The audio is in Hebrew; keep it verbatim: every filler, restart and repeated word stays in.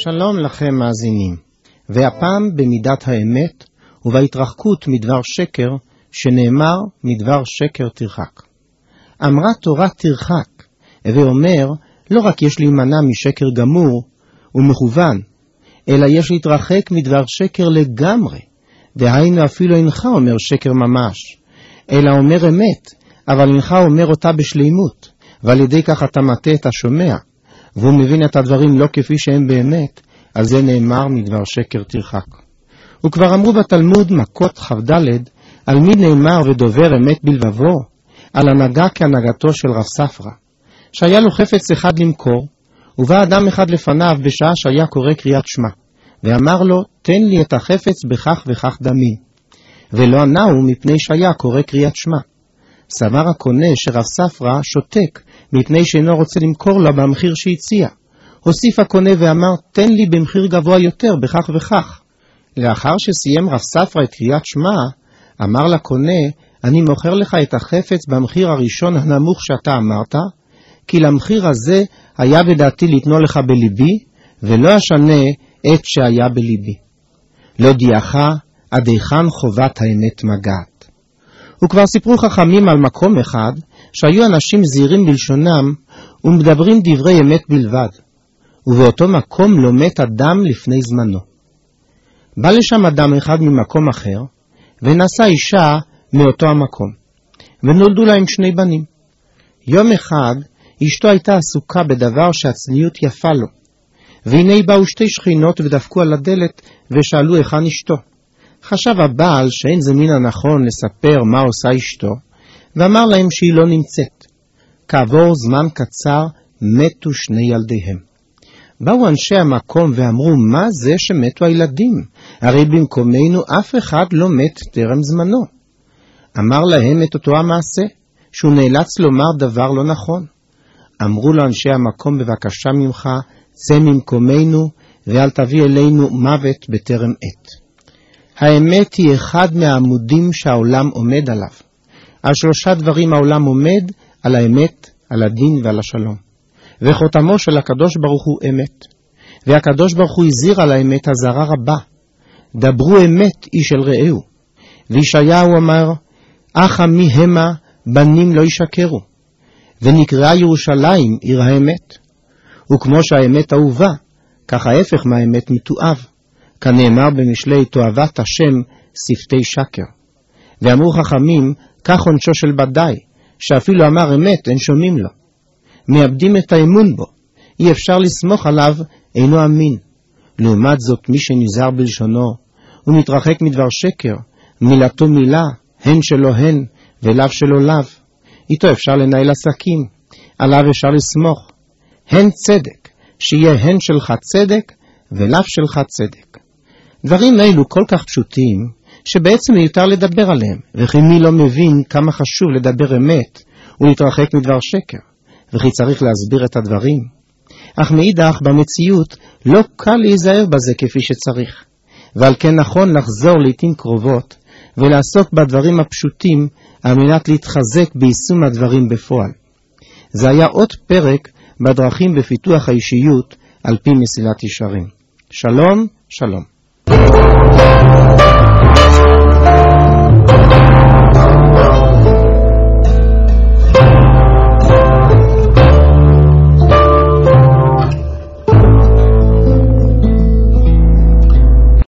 שלום לכם מאזינים, והפעם במידת האמת ובהתרחקות מדבר שקר, שנאמר מדבר שקר תרחק. אמרה תורה תרחק, ואומר לא רק יש להימנע משקר גמור ומכוון, אלא יש להתרחק מדבר שקר לגמרי, דהיינו אפילו אינך אומר שקר ממש, אלא אומר אמת, אבל אינך אומר אותה בשלימות, ועל ידי כך אתה מטה את השומע, והוא מבין את הדברים לא כפי שהם באמת, על זה נאמר מדבר שקר תרחק. וכבר אמרו בתלמוד מכות חבדלת, על מי נאמר ודובר אמת בלבבו, על הנהגה כהנהגתו של רב ספרא, שהיה לו חפץ אחד למכור, ובא אדם אחד לפניו בשעה שהיה קורא קריאת שמע, ואמר לו, תן לי את החפץ בכך וכך דמים, ולא ענהו מפני שהיה קורא קריאת שמע. סבר הקונה שרב ספרא שותק, מפני שאינו רוצה למכור לו במחיר שהציע. הוסיף הקונה ואמר, תן לי במחיר גבוה יותר, בכך וכך. לאחר שסיים רב ספרא את קריאת שמע, אמר לקונה, אני מוכר לך את החפץ במחיר הראשון הנמוך שאתה אמרת, כי למחיר הזה היה בדעתי לתנו לך בליבי, ולא אשנה את שהיה בליבי. לא דיעך, עד היכן חובת האמת מגעת. וכבר סיפרו חכמים על מקום אחד, שהיו אנשים זהירים בלשונם, ומדברים דברי אמת בלבד, ובאותו מקום לא מת אדם לפני זמנו. בא לשם אדם אחד ממקום אחר, ונשא אישה מאותו המקום, ונולדו להם שני בנים. יום אחד, אשתו הייתה עסוקה בדבר שהצניעות יפה לו, והנה באו שתי שכינות ודפקו על הדלת, ושאלו היכן אשתו. חשב הבעל שאין זה מן הנכון לספר מה עושה אשתו, ואמר להם שהיא לא נמצאת. כעבור זמן קצר מתו שני ילדיהם. באו אנשי המקום ואמרו, מה זה שמתו הילדים? הרי במקומנו אף אחד לא מת טרם זמנו. אמר להם את אותו המעשה, שהוא נאלץ לומר דבר לא נכון. אמרו לו אנשי המקום, בבקשה ממך, צא ממקומנו, ואל תביא אלינו מוות בטרם עת. האמת היא אחד מהעמודים שהעולם עומד עליו. על שלושה דברים העולם עומד, על האמת, על הדין ועל השלום. וחותמו של הקדוש ברוך הוא אמת. והקדוש ברוך הוא הזהיר על האמת הזרה רבה. דברו אמת איש אל רעהו. וישעיהו אמר, אך עמי המה בנים לא ישקרו. ונקראה ירושלים עיר האמת. וכמו שהאמת אהובה, כך ההפך מהאמת מתואב. כנאמר במשלי תועבת השם שפתי שקר. ואמרו חכמים, כך עונשו של בדאי, שאפילו אמר אמת אין שומעים לו. מאבדים את האמון בו, אי אפשר לסמוך עליו, אינו אמין. לעומת זאת מי שנזהר בלשונו, הוא מתרחק מדבר שקר, מילתו מילה, הן שלו הן, ולאו שלו לאו. איתו אפשר לנהל עסקים, עליו אפשר לסמוך. הן צדק, שיהיה הן שלך צדק, ולאו שלך צדק. דברים אלו כל כך פשוטים, שבעצם מיותר לדבר עליהם, וכי מי לא מבין כמה חשוב לדבר אמת, ולהתרחק מדבר שקר, וכי צריך להסביר את הדברים. אך מאידך במציאות לא קל להיזהר בזה כפי שצריך, ועל כן נכון לחזור לעתים קרובות, ולעסוק בדברים הפשוטים, על מנת להתחזק ביישום הדברים בפועל. זה היה עוד פרק בדרכים בפיתוח האישיות, על פי מסילת ישרים. שלום, שלום.